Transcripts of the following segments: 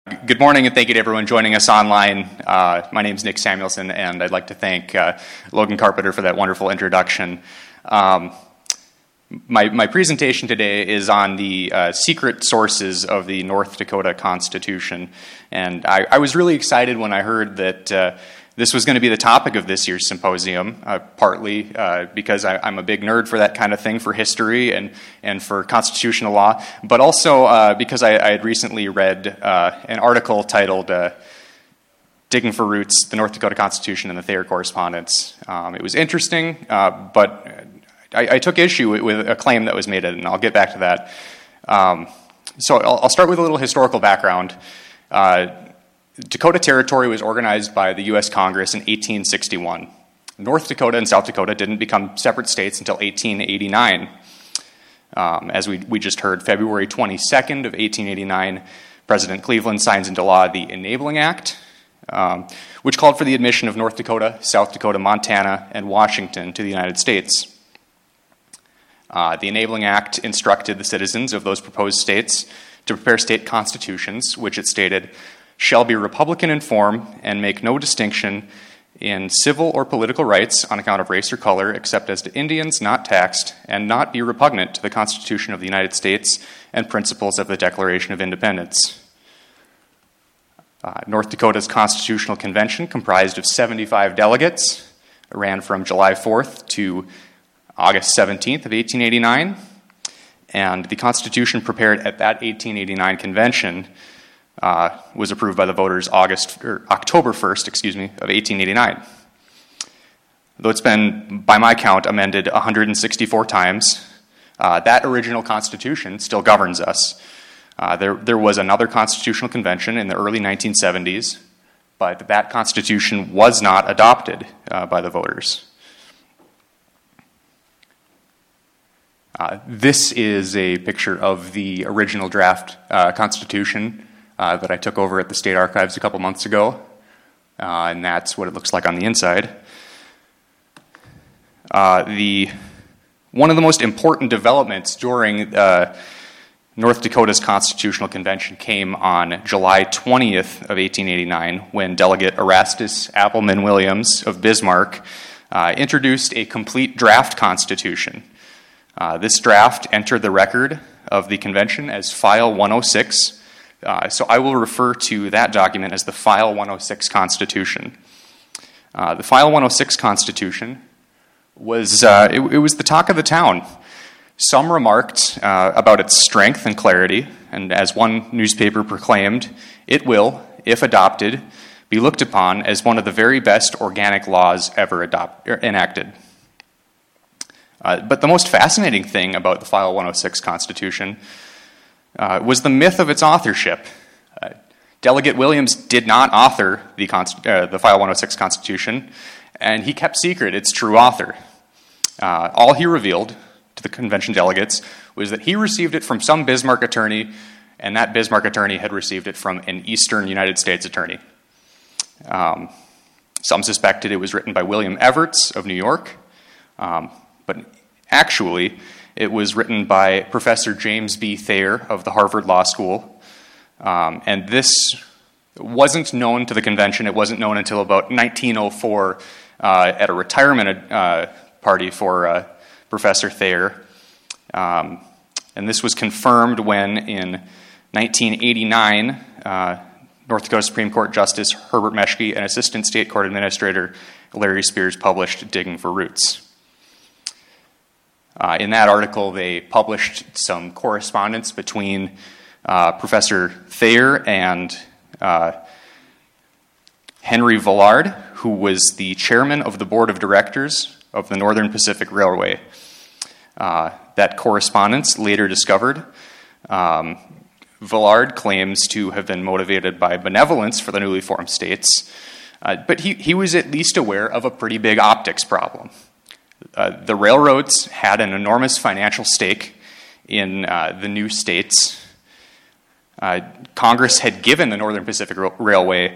Good morning, and thank you to everyone joining us online. My name is Nick Samuelson, and I'd like to thank Logan Carpenter for that wonderful introduction. My presentation today is on the secret sources of the North Dakota Constitution, and I was really excited when I heard that this was going to be the topic of this year's symposium, partly because I'm a big nerd for that kind of thing, for history and for constitutional law, but also because I had recently read an article titled Digging for Roots, the North Dakota Constitution and the Thayer Correspondence. It was interesting, but I took issue with a claim that was made, and I'll get back to that. So I'll start with a little historical background. Dakota Territory was organized by the U.S. Congress in 1861. North Dakota and South Dakota didn't become separate states until 1889. As we just heard, February 22nd of 1889, President Cleveland signs into law the Enabling Act, which called for the admission of North Dakota, South Dakota, Montana, and Washington to the United States. The Enabling Act instructed the citizens of those proposed states to prepare state constitutions, which it stated shall be Republican in form and make no distinction in civil or political rights on account of race or color, except as to Indians not taxed, and not be repugnant to the Constitution of the United States and principles of the Declaration of Independence. North Dakota's Constitutional Convention, comprised of 75 delegates, ran from July 4th to August 17th of 1889, and the Constitution prepared at that 1889 convention was approved by the voters October 1st, of 1889. Though it's been, by my count, amended 164 times, that original Constitution still governs us. There was another constitutional convention in the early 1970s, but that Constitution was not adopted by the voters. This is a picture of the original draft Constitution that I took over at the State Archives a couple months ago, and that's what it looks like on the inside. One of the most important developments during North Dakota's Constitutional Convention came on July 20th of 1889, when Delegate Erastus Appleman Williams of Bismarck introduced a complete draft constitution. This draft entered the record of the convention as File 106, so I will refer to that document as the File 106 Constitution. The File 106 Constitution was it was the talk of the town. Some remarked about its strength and clarity, and as one newspaper proclaimed, it will, if adopted, be looked upon as one of the very best organic laws ever enacted. But the most fascinating thing about the File 106 Constitution was the myth of its authorship. Delegate Williams did not author the File 106 Constitution, and he kept secret its true author. All he revealed to the convention delegates was that he received it from some Bismarck attorney, and that Bismarck attorney had received it from an Eastern United States attorney. Some suspected it was written by William Evarts of New York, but actually, it was written by Professor James B. Thayer of the Harvard Law School, and this wasn't known to the convention. It wasn't known until about 1904 at a retirement party for Professor Thayer, and this was confirmed when, in 1989, North Dakota Supreme Court Justice Herbert Meshke and Assistant State Court Administrator Larry Spears published Digging for Roots. In that article, they published some correspondence between Professor Thayer and Henry Villard, who was the chairman of the board of directors of the Northern Pacific Railway. That correspondence, later discovered, Villard claims to have been motivated by benevolence for the newly formed states, but he was at least aware of a pretty big optics problem. The railroads had an enormous financial stake in the new states. Congress had given the Northern Pacific Railway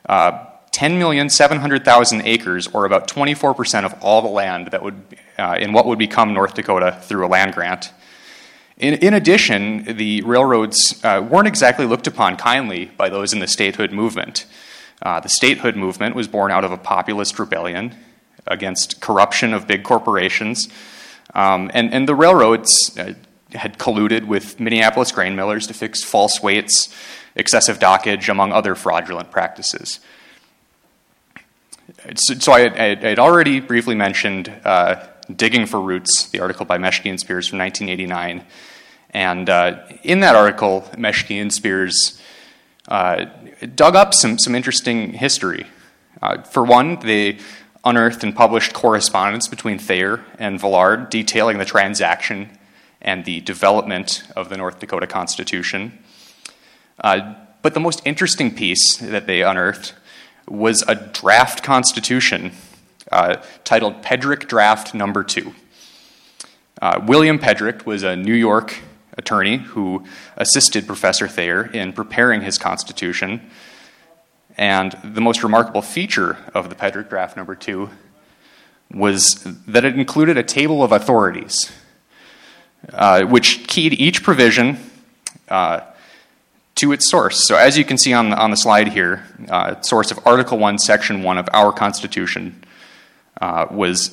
10,700,000 acres, or about 24% of all the land that would in what would become North Dakota through a land grant. In addition, the railroads weren't exactly looked upon kindly by those in the statehood movement. The statehood movement was born out of a populist rebellion against corruption of big corporations, and the railroads had colluded with Minneapolis grain millers to fix false weights, excessive dockage, among other fraudulent practices. So I had already briefly mentioned Digging for Roots, the article by Meschke and Spears from 1989. And in that article, Meschke and Spears dug up some interesting history. For one, they unearthed and published correspondence between Thayer and Villard detailing the transaction and the development of the North Dakota Constitution. But the most interesting piece that they unearthed was a draft constitution titled Pedrick Draft Number 2. William Pedrick was a New York attorney who assisted Professor Thayer in preparing his constitution. And the most remarkable feature of the Pedrick Draft Number 2 was that it included a table of authorities, which keyed each provision to its source. So as you can see on the slide here, source of Article 1, Section 1 of our Constitution was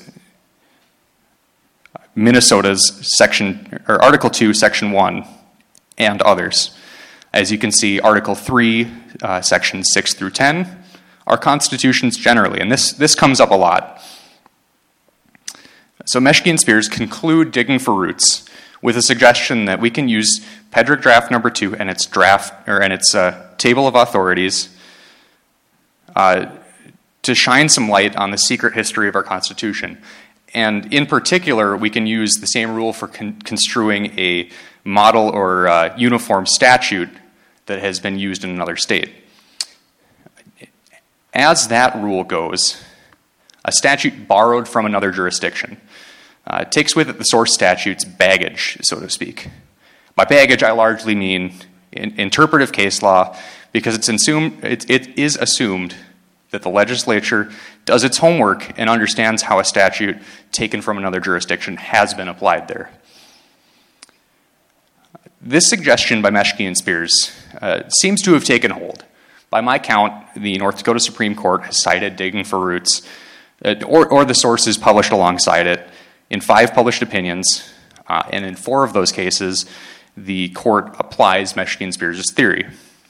Minnesota's Article 2, Section 1, and others. As you can see, Article 3, Sections 6 through 10, are constitutions generally, and this comes up a lot. So Meschke and Spears conclude Digging for Roots with a suggestion that we can use Pedrick Draft Number 2 and its table of authorities to shine some light on the secret history of our Constitution. And in particular, we can use the same rule for construing a model or uniform statute that has been used in another state. As that rule goes, a statute borrowed from another jurisdiction takes with it the source statute's baggage, so to speak. By baggage, I largely mean interpretive case law, because it is assumed that the legislature does its homework and understands how a statute taken from another jurisdiction has been applied there. This suggestion by Meschke and Spears seems to have taken hold. By my count, the North Dakota Supreme Court has cited Digging for Roots, or the sources published alongside it, in 5 published opinions, and in 4 of those cases, the court applies Meschke and Spears' theory.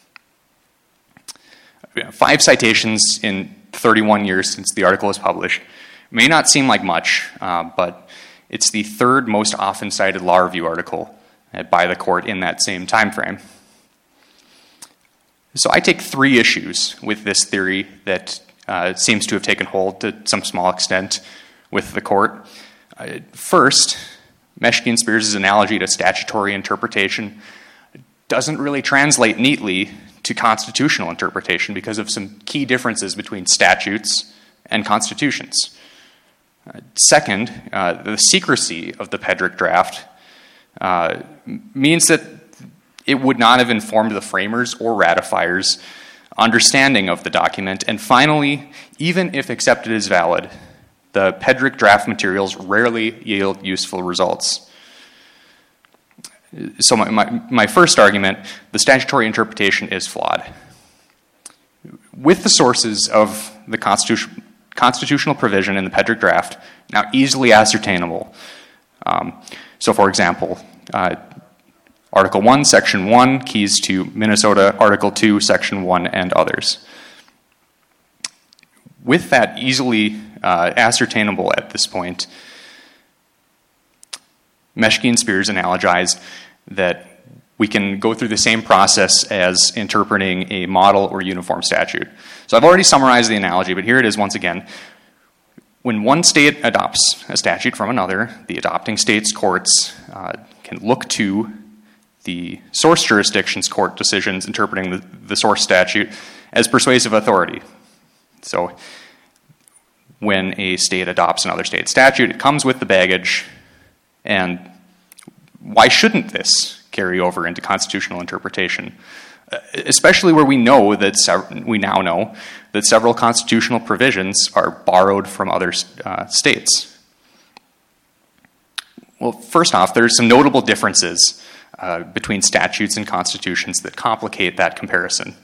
5 citations in 31 years since the article was published may not seem like much, but it's the 3rd most often cited law review article by the court in that same time frame. So I take 3 issues with this theory that seems to have taken hold to some small extent with the court. First, Meschke and Spears' analogy to statutory interpretation doesn't really translate neatly to constitutional interpretation because of some key differences between statutes and constitutions. Second, the secrecy of the Pedrick Draft means that it would not have informed the framers or ratifiers' understanding of the document. And finally, even if accepted as valid, the Pedrick Draft materials rarely yield useful results. So my first argument, the statutory interpretation is flawed. With the sources of the constitutional provision in the Pedrick Draft now easily ascertainable, so for example, Article 1, Section 1 keys to Minnesota, Article 2, Section 1, and others. With that easily ascertainable at this point, Meschke and Spears analogize that we can go through the same process as interpreting a model or uniform statute. So I've already summarized the analogy, but here it is once again. When one state adopts a statute from another, the adopting state's courts can look to the source jurisdiction's court decisions interpreting the source statute as persuasive authority. So when a state adopts another state's statute, it comes with the baggage, and why shouldn't this carry over into constitutional interpretation? Especially where we now know that several constitutional provisions are borrowed from other states. Well, first off, there's some notable differences between statutes and constitutions that complicate that comparison.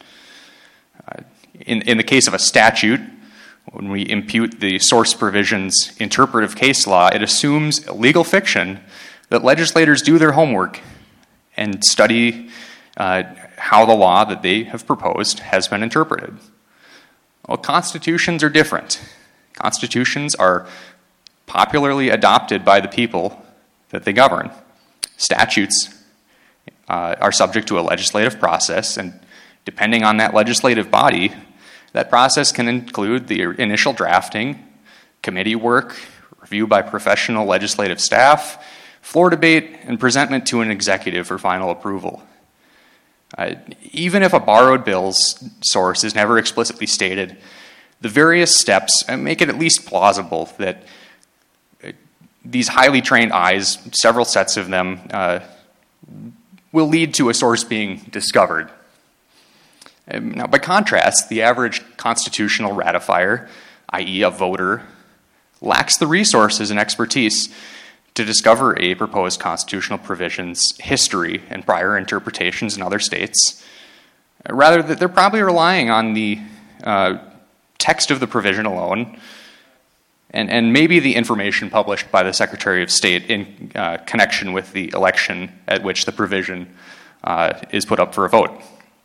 In the case of a statute, when we impute the source provision's interpretive case law, it assumes legal fiction that legislators do their homework and study how the law that they have proposed has been interpreted. Well, constitutions are different. Constitutions are popularly adopted by the people that they govern. Statutes are subject to a legislative process, and depending on that legislative body, that process can include the initial drafting, committee work, review by professional legislative staff, floor debate, and presentment to an executive for final approval. Even if a borrowed bill's source is never explicitly stated, the various steps make it at least plausible that these highly trained eyes, several sets of them, will lead to a source being discovered. Now, by contrast, the average constitutional ratifier, i.e. a voter, lacks the resources and expertise to discover a proposed constitutional provision's history and prior interpretations in other states. Rather, they're probably relying on the text of the provision alone, and maybe the information published by the Secretary of State in connection with the election at which the provision is put up for a vote.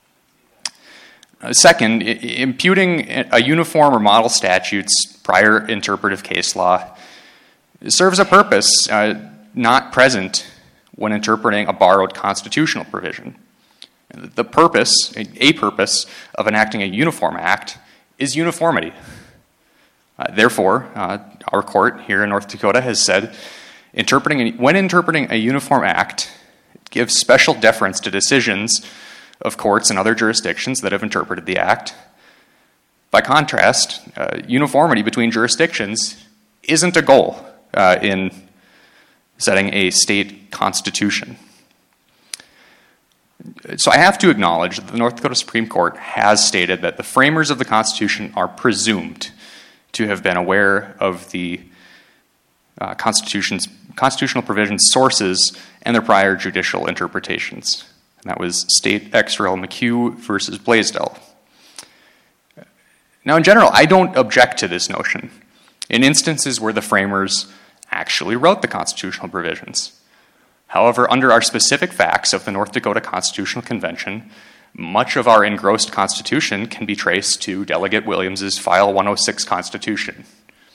Second, imputing a uniform or model statute's prior interpretive case law serves a purpose not present when interpreting a borrowed constitutional provision. A purpose of enacting a uniform act is uniformity. Therefore, our court here in North Dakota has said, when interpreting a uniform act, it gives special deference to decisions of courts and other jurisdictions that have interpreted the act. By contrast, uniformity between jurisdictions isn't a goal in setting a state constitution. So I have to acknowledge that the North Dakota Supreme Court has stated that the framers of the Constitution are presumed to have been aware of the constitutional provision's sources and their prior judicial interpretations. And that was State Ex Rel. McHugh versus Blaisdell. Now, in general, I don't object to this notion in instances where the framers actually wrote the constitutional provisions. However, under our specific facts of the North Dakota Constitutional Convention, much of our engrossed Constitution can be traced to Delegate Williams's File 106 Constitution.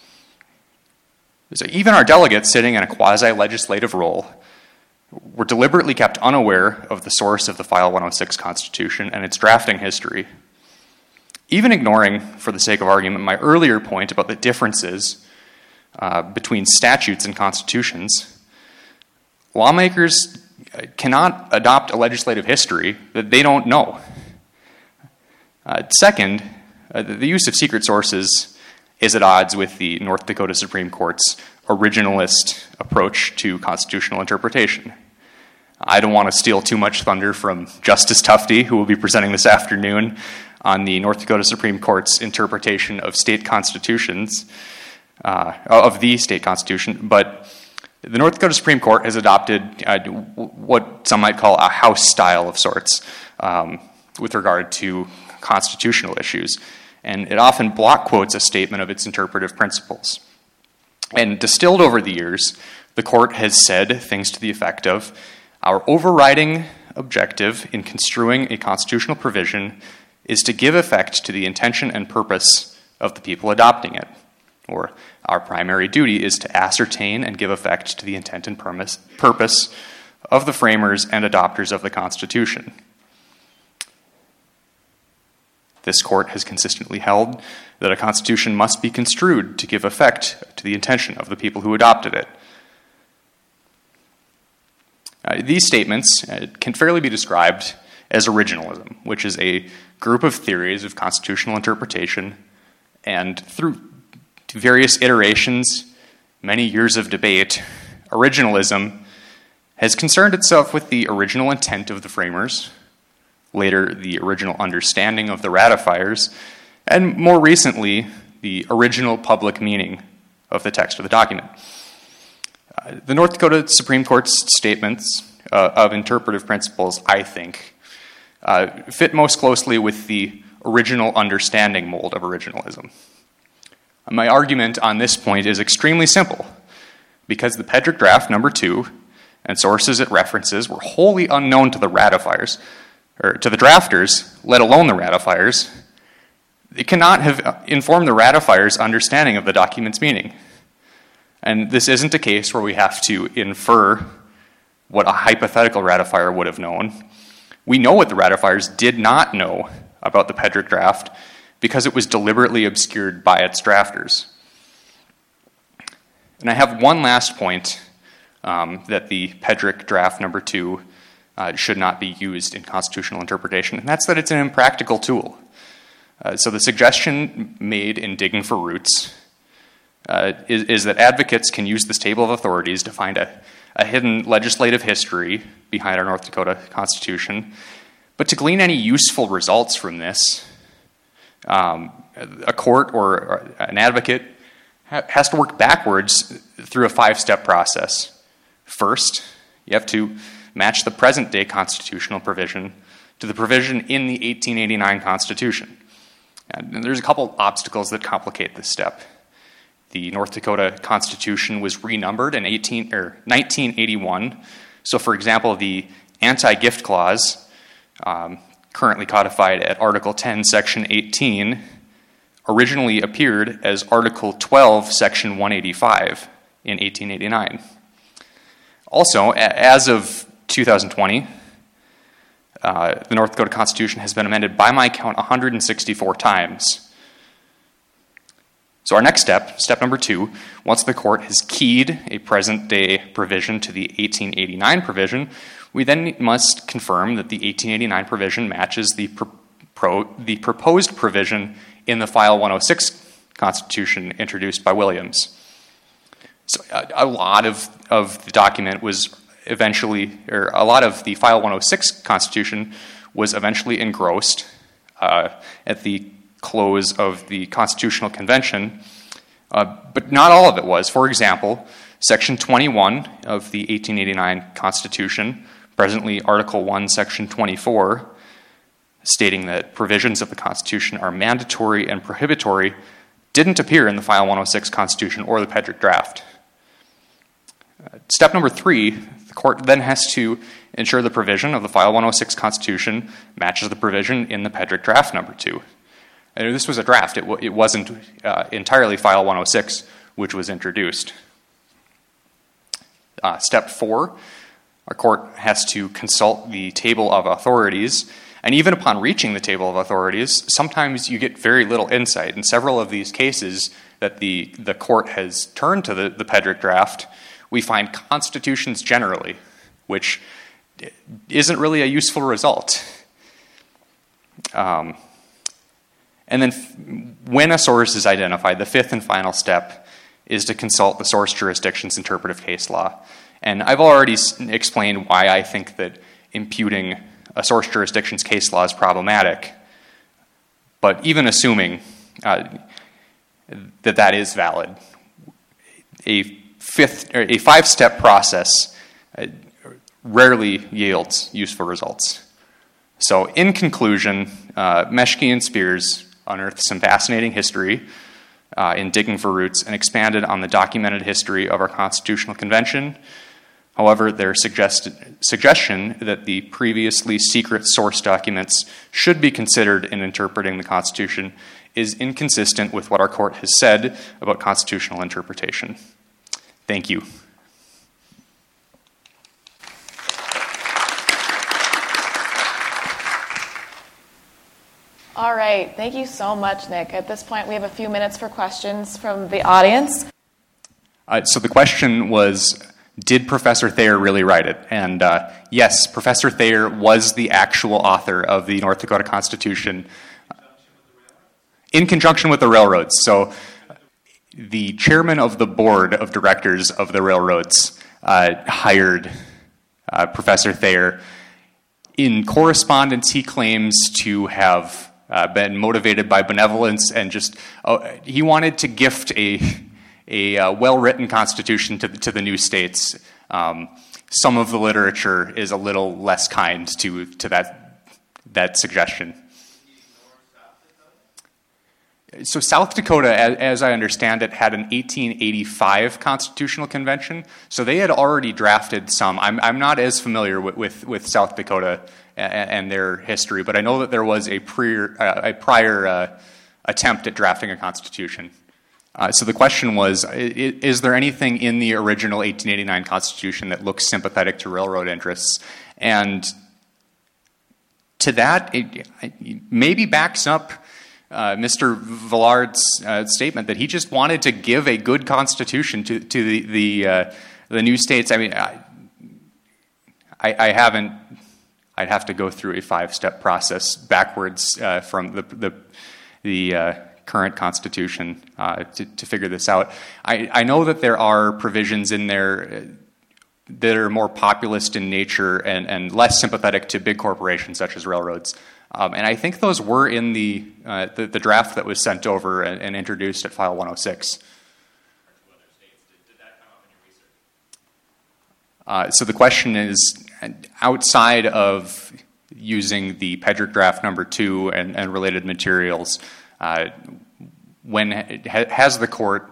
So even our delegates sitting in a quasi-legislative role were deliberately kept unaware of the source of the File 106 Constitution and its drafting history. Even ignoring, for the sake of argument, my earlier point about the differences between statutes and constitutions, lawmakers cannot adopt a legislative history that they don't know. Second, the use of secret sources is at odds with the North Dakota Supreme Court's originalist approach to constitutional interpretation. I don't want to steal too much thunder from Justice Tufte, who will be presenting this afternoon on the North Dakota Supreme Court's interpretation of state constitutions, of the state constitution, but the North Dakota Supreme Court has adopted what some might call a House style of sorts with regard to constitutional issues, and it often block quotes a statement of its interpretive principles. And distilled over the years, the court has said things to the effect of, our overriding objective in construing a constitutional provision is to give effect to the intention and purpose of the people adopting it. Or, our primary duty is to ascertain and give effect to the intent and purpose of the framers and adopters of the Constitution. This court has consistently held that a constitution must be construed to give effect to the intention of the people who adopted it. These statements can fairly be described as originalism, which is a group of theories of constitutional interpretation, and through various iterations, many years of debate, originalism has concerned itself with the original intent of the framers, later the original understanding of the ratifiers, and more recently, the original public meaning of the text of the document. The North Dakota Supreme Court's statements of interpretive principles, I think, fit most closely with the original understanding mold of originalism. My argument on this point is extremely simple. Because the Pedrick Draft Number 2 and sources it references were wholly unknown to the ratifiers, or to the drafters, let alone the ratifiers, it cannot have informed the ratifiers' understanding of the document's meaning. And this isn't a case where we have to infer what a hypothetical ratifier would have known. We know what the ratifiers did not know about the Pedrick Draft because it was deliberately obscured by its drafters. And I have one last point that the Pedrick Draft Number 2 should not be used in constitutional interpretation, and that's that it's an impractical tool. So the suggestion made in Digging for Roots is that advocates can use this table of authorities to find a hidden legislative history behind our North Dakota Constitution, but to glean any useful results from this, a court or an advocate has to work backwards through a 5-step process. First, you have to match the present-day constitutional provision to the provision in the 1889 Constitution. And there's a couple obstacles that complicate this step. The North Dakota Constitution was renumbered in 1981. So, for example, the anti-gift clause, currently codified at Article 10, Section 18, originally appeared as Article 12, Section 185 in 1889. Also, as of 2020, the North Dakota Constitution has been amended, by my count, 164 times. So our next step, step number 2, once the court has keyed a present-day provision to the 1889 provision, we then must confirm that the 1889 provision matches the proposed provision in the File 106 Constitution introduced by Williams. So a lot of the document was eventually, or a lot of the File 106 Constitution was eventually engrossed at the close of the Constitutional Convention, but not all of it was. For example, Section 21 of the 1889 Constitution, presently Article 1, Section 24, stating that provisions of the Constitution are mandatory and prohibitory, didn't appear in the File 106 Constitution or the Pedrick Draft. Step number 3, the court then has to ensure the provision of the File 106 Constitution matches the provision in the Pedrick Draft Number 2. And this was a draft. It wasn't entirely File 106, which was introduced. Step 4, our court has to consult the table of authorities. And even upon reaching the table of authorities, sometimes you get very little insight. In several of these cases that the court has turned to the Pedrick Draft, we find constitutions generally, which isn't really a useful result. And then when a source is identified, the 5th and final step is to consult the source jurisdiction's interpretive case law. And I've already explained why I think that imputing a source jurisdiction's case law is problematic. But even assuming that is valid, a 5-step process rarely yields useful results. So in conclusion, Meschke and Spears unearthed some fascinating history in Digging for Roots and expanded on the documented history of our Constitutional Convention. However, their suggestion that the previously secret source documents should be considered in interpreting the Constitution is inconsistent with what our court has said about constitutional interpretation. Thank you. All right. Thank you so much, Nick. At this point, we have a few minutes for questions from the audience. So the question was, did Professor Thayer really write it? And yes, Professor Thayer was the actual author of the North Dakota Constitution in conjunction with the railroads. So the chairman of the board of directors of the railroads hired Professor Thayer. In correspondence, he claims to have been motivated by benevolence and just he wanted to gift a well-written constitution to the new states. some of the literature is a little less kind to that suggestion. So South Dakota, as I understand it, had an 1885 constitutional convention. So they had already drafted some. I'm not as familiar with South Dakota and their history, but I know that there was a prior attempt at drafting a constitution. So the question was, is there anything in the original 1889 Constitution that looks sympathetic to railroad interests? And to that, it maybe backs up Mr. Villard's statement that he just wanted to give a good constitution to the new states. I mean, I haven't. I'd have to go through a 5-step process backwards from the current constitution to figure this out. I know that there are provisions in there that are more populist in nature and less sympathetic to big corporations such as railroads. And I think those were in the draft that was sent over and introduced at File 106. So the question is, outside of using the Pedrick draft number 2 and related materials, when has the court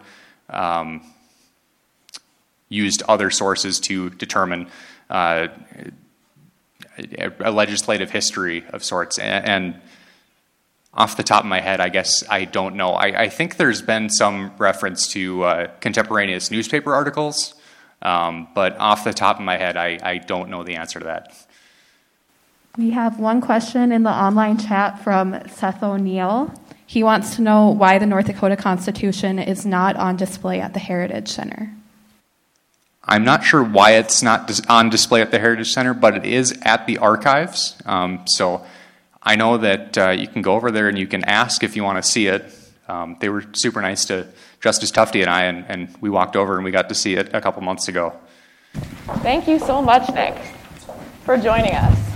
used other sources to determine a legislative history of sorts? And off the top of my head, I guess I don't know. I think there's been some reference to contemporaneous newspaper articles, but off the top of my head, I don't know the answer to that. We have one question in the online chat from Seth O'Neill. He wants to know why the North Dakota Constitution is not on display at the Heritage Center. I'm not sure why it's not on display at the Heritage Center, but it is at the archives. So I know that you can go over there and you can ask if you want to see it. They were super nice to Justice Tufte and I, and we walked over and we got to see it a couple months ago. Thank you so much, Nick, for joining us.